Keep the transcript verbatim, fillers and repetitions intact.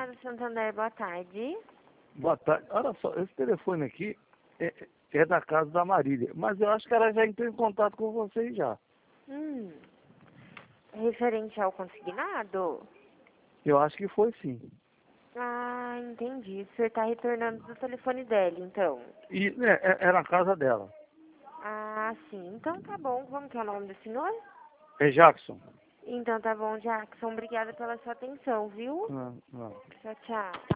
Cruzado Santander, boa tarde. Boa tarde. Olha só, esse telefone aqui é, é da casa da Marília, mas eu acho que ela já entrou em contato com vocês já. Hum, referente ao consignado? Eu acho que foi sim. Ah, entendi. O senhor está retornando do telefone dela, então. E é, é, é na casa dela. Ah, sim. Então tá bom. Como que é o nome do senhor? É Jackson. Então tá bom, Jackson. Obrigada pela sua atenção, viu? Não, não. Tchau, tchau.